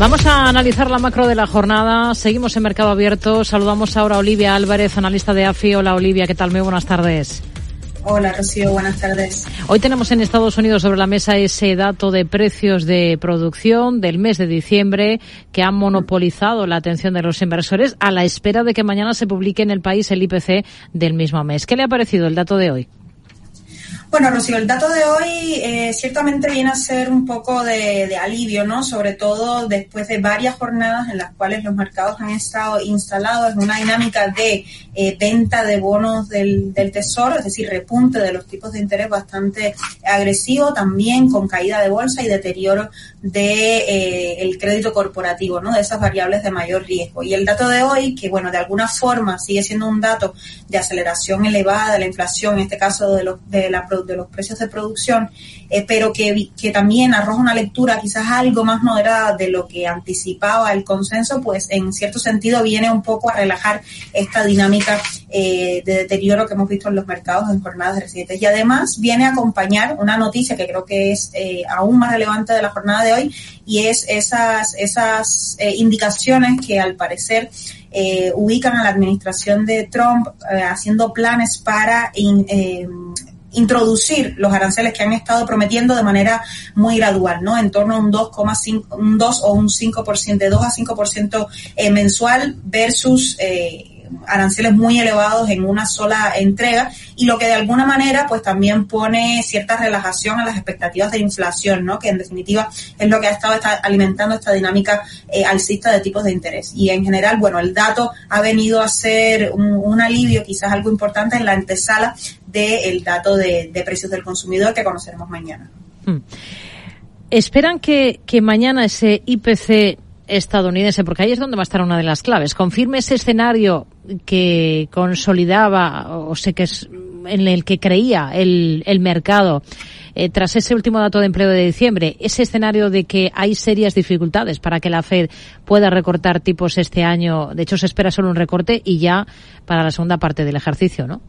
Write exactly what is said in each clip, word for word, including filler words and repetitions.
Vamos a analizar la macro de la jornada. Seguimos en Mercado Abierto. Saludamos ahora a Olivia Álvarez, analista de A F I. Hola Olivia, ¿qué tal? Muy buenas tardes. Hola Rocío, buenas tardes. Hoy tenemos en Estados Unidos sobre la mesa ese dato de precios de producción del mes de diciembre que ha monopolizado la atención de los inversores a la espera de que mañana se publique en el país el I P C del mismo mes. ¿Qué le ha parecido el dato de hoy? Bueno, Rocío, el dato de hoy eh, ciertamente viene a ser un poco de, de alivio, ¿no? Sobre todo después de varias jornadas en las cuales los mercados han estado instalados en una dinámica de eh, venta de bonos del, del tesoro, es decir, repunte de los tipos de interés bastante agresivo, también con caída de bolsa y deterioro de eh, el crédito corporativo, ¿no? De esas variables de mayor riesgo. Y el dato de hoy, que bueno, de alguna forma sigue siendo un dato de aceleración elevada de la inflación, en este caso de, los, de la de los precios de producción, eh, pero que, que también arroja una lectura quizás algo más moderada de lo que anticipaba el consenso, pues en cierto sentido viene un poco a relajar esta dinámica eh, de deterioro que hemos visto en los mercados en jornadas recientes. Y además viene a acompañar una noticia que creo que es eh, aún más relevante de la jornada de hoy, y es esas, esas eh, indicaciones que al parecer eh, ubican a la administración de Trump eh, haciendo planes para in, eh, introducir los aranceles que han estado prometiendo de manera muy gradual, ¿no? En torno a un dos coma cinco, un dos o un cinco por ciento, de dos a cinco por ciento eh, mensual versus eh, aranceles muy elevados en una sola entrega, y lo que de alguna manera pues también pone cierta relajación a las expectativas de inflación, ¿no? Que en definitiva es lo que ha estado está alimentando esta dinámica eh, alcista de tipos de interés. Y en general, bueno, el dato ha venido a ser un, un alivio, quizás algo importante en la antesala del dato de, de precios del consumidor que conoceremos mañana. Hmm. ¿Esperan que, que mañana ese I P C estadounidense, porque ahí es donde va a estar una de las claves, confirme ese escenario que consolidaba, o sé que es en el que creía el, el mercado eh, tras ese último dato de empleo de diciembre, ese escenario de que hay serias dificultades para que la Fed pueda recortar tipos este año? De hecho, se espera solo un recorte y ya para la segunda parte del ejercicio, ¿no?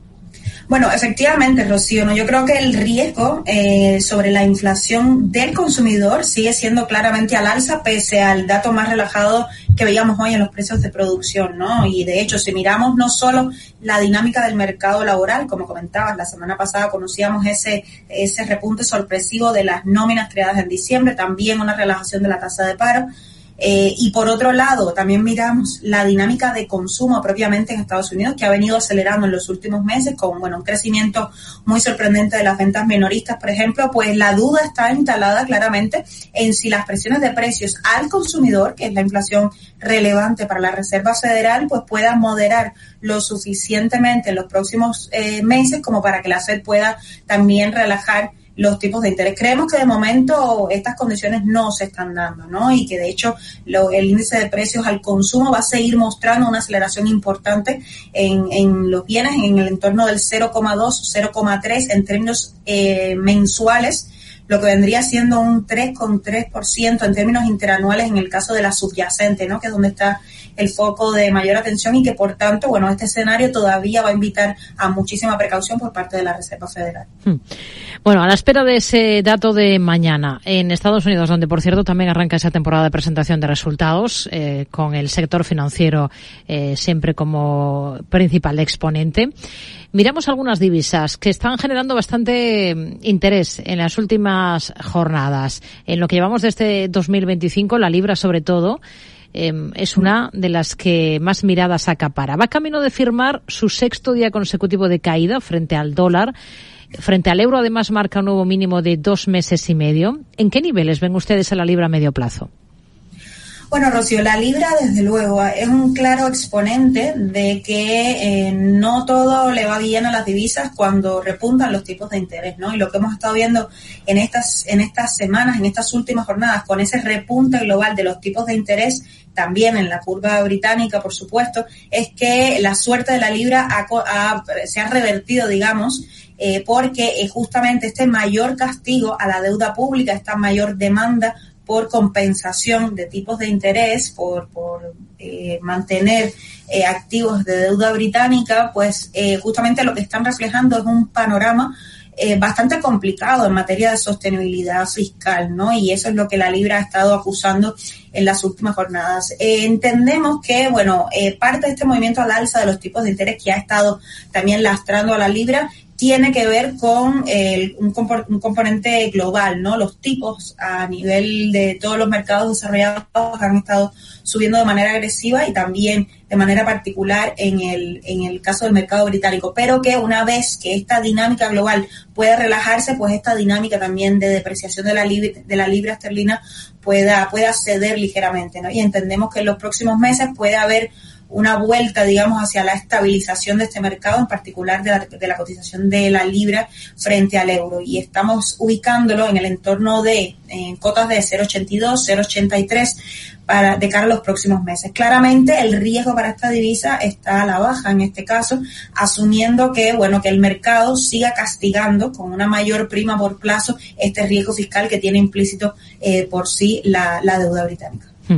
Bueno, efectivamente, Rocío, ¿no? Yo creo que el riesgo eh, sobre la inflación del consumidor sigue siendo claramente al alza, pese al dato más relajado que veíamos hoy en los precios de producción, ¿no? Y de hecho, si miramos no solo la dinámica del mercado laboral, como comentabas, la semana pasada conocíamos ese ese repunte sorpresivo de las nóminas creadas en diciembre, también una relajación de la tasa de paro. Eh, y por otro lado, también miramos la dinámica de consumo propiamente en Estados Unidos, que ha venido acelerando en los últimos meses con, bueno, un crecimiento muy sorprendente de las ventas minoristas, por ejemplo. Pues la duda está instalada claramente en si las presiones de precios al consumidor, que es la inflación relevante para la Reserva Federal, pues puedan moderar lo suficientemente en los próximos eh, meses como para que la Fed pueda también relajar los tipos de interés. Creemos que de momento estas condiciones no se están dando, ¿no? Y que de hecho lo, el índice de precios al consumo va a seguir mostrando una aceleración importante en, en los bienes, en el entorno del cero coma dos, cero coma tres en términos eh, mensuales, lo que vendría siendo un tres coma tres por ciento en términos interanuales en el caso de la subyacente, ¿no? Que es donde está el foco de mayor atención, y que por tanto, bueno, este escenario todavía va a invitar a muchísima precaución por parte de la Reserva Federal. Hmm. Bueno, a la espera de ese dato de mañana en Estados Unidos, donde por cierto también arranca esa temporada de presentación de resultados, eh, con el sector financiero eh, siempre como principal exponente. Miramos algunas divisas que están generando bastante interés en las últimas jornadas. En lo que llevamos de este dos mil veinticinco, la libra sobre todo, eh, es una de las que más miradas acapara. Va camino de firmar su sexto día consecutivo de caída frente al dólar. Frente al euro, además, marca un nuevo mínimo de dos meses y medio. ¿En qué niveles ven ustedes a la libra a medio plazo? Bueno, Rocío, la libra, desde luego, es un claro exponente de que eh, no todo le va bien a las divisas cuando repuntan los tipos de interés, ¿no? Y lo que hemos estado viendo en estas en estas semanas, en estas últimas jornadas, con ese repunte global de los tipos de interés, también en la curva británica, por supuesto, es que la suerte de la libra ha, ha, se ha revertido, digamos, eh, porque eh, justamente este mayor castigo a la deuda pública, esta mayor demanda por compensación de tipos de interés, por, por eh, mantener eh, activos de deuda británica, pues eh, justamente lo que están reflejando es un panorama eh, bastante complicado en materia de sostenibilidad fiscal, ¿no? Y eso es lo que la libra ha estado acusando en las últimas jornadas. Eh, entendemos que, bueno, eh, parte de este movimiento al alza de los tipos de interés que ha estado también lastrando a la libra tiene que ver con eh, un, compor- un componente global, ¿no? Los tipos a nivel de todos los mercados desarrollados han estado subiendo de manera agresiva y también de manera particular en el en el caso del mercado británico, pero que una vez que esta dinámica global pueda relajarse, pues esta dinámica también de depreciación de la libra, de la libra esterlina pueda pueda ceder ligeramente, ¿no? Y entendemos que en los próximos meses puede haber una vuelta, digamos, hacia la estabilización de este mercado, en particular de la, de la cotización de la libra frente al euro. Y estamos ubicándolo en el entorno de eh, cotas de cero coma ochenta y dos, cero coma ochenta y tres para, de cara a los próximos meses. Claramente el riesgo para esta divisa está a la baja en este caso, asumiendo que, bueno, que el mercado siga castigando con una mayor prima por plazo este riesgo fiscal que tiene implícito eh, por sí la, la deuda británica. Hmm.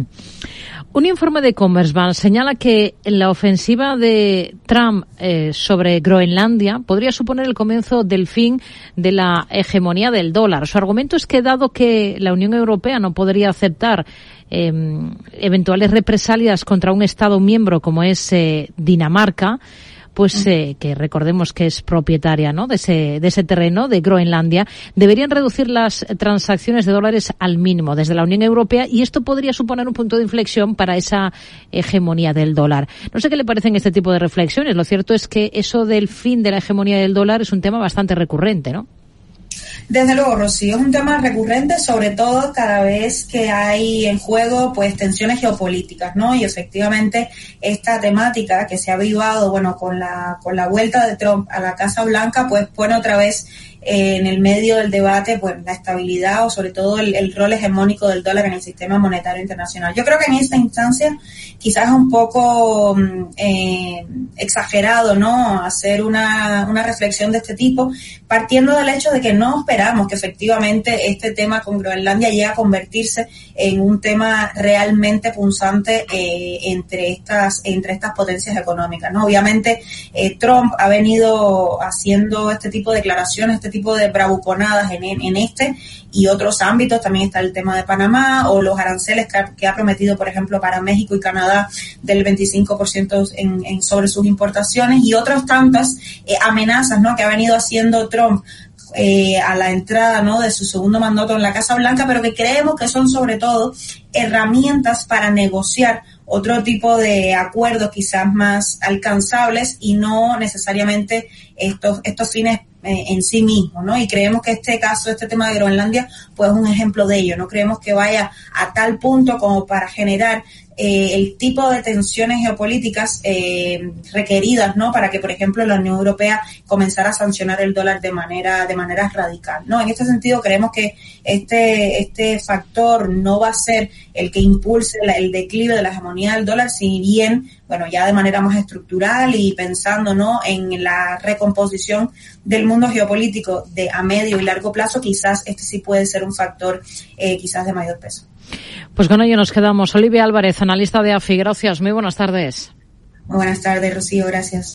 Un informe de Commerzbank señala que la ofensiva de Trump eh, sobre Groenlandia podría suponer el comienzo del fin de la hegemonía del dólar. Su argumento es que, dado que la Unión Europea no podría aceptar eh, eventuales represalias contra un Estado miembro como es eh, Dinamarca, pues eh, que recordemos que es propietaria, ¿no?, de ese de ese terreno de Groenlandia, deberían reducir las transacciones de dólares al mínimo desde la Unión Europea, y esto podría suponer un punto de inflexión para esa hegemonía del dólar. No sé qué le parecen este tipo de reflexiones. Lo cierto es que eso del fin de la hegemonía del dólar es un tema bastante recurrente, ¿no? Desde luego, Rocío, es un tema recurrente, sobre todo cada vez que hay en juego pues tensiones geopolíticas, ¿no? Y efectivamente esta temática que se ha avivado, bueno, con la con la vuelta de Trump a la Casa Blanca, pues pone otra vez eh, en el medio del debate pues la estabilidad o sobre todo el, el rol hegemónico del dólar en el sistema monetario internacional. Yo creo que en esta instancia quizás es un poco eh, exagerado, ¿no?, hacer una, una reflexión de este tipo, partiendo del hecho de que no esperamos que efectivamente este tema con Groenlandia llegue a convertirse en un tema realmente punzante eh, entre estas entre estas potencias económicas, ¿no? Obviamente eh, Trump ha venido haciendo este tipo de declaraciones, este tipo de bravuconadas en, en este y otros ámbitos. También está el tema de Panamá o los aranceles que ha, que ha prometido, por ejemplo, para México y Canadá del veinticinco por ciento en, en sobre sus importaciones, y otras tantas eh, amenazas, ¿no?, que ha venido haciendo Trump Eh, a la entrada, ¿no?, de su segundo mandato en la Casa Blanca, pero que creemos que son sobre todo herramientas para negociar otro tipo de acuerdos quizás más alcanzables y no necesariamente estos estos fines eh, en sí mismos, ¿no? Y creemos que este caso, este tema de Groenlandia, pues es un ejemplo de ello. No creemos que vaya a tal punto como para generar Eh, el tipo de tensiones geopolíticas eh, requeridas, ¿no?, para que, por ejemplo, la Unión Europea comenzara a sancionar el dólar de manera de manera radical, ¿no? En este sentido, creemos que este este factor no va a ser el que impulse la, el declive de la hegemonía del dólar, si bien, bueno, ya de manera más estructural y pensando, ¿no?, en la recomposición del mundo geopolítico de a medio y largo plazo, quizás este sí puede ser un factor eh, quizás de mayor peso. Pues con ello nos quedamos. Olivia Álvarez, analista de A F I. Gracias, muy buenas tardes. Muy buenas tardes, Rocío, gracias.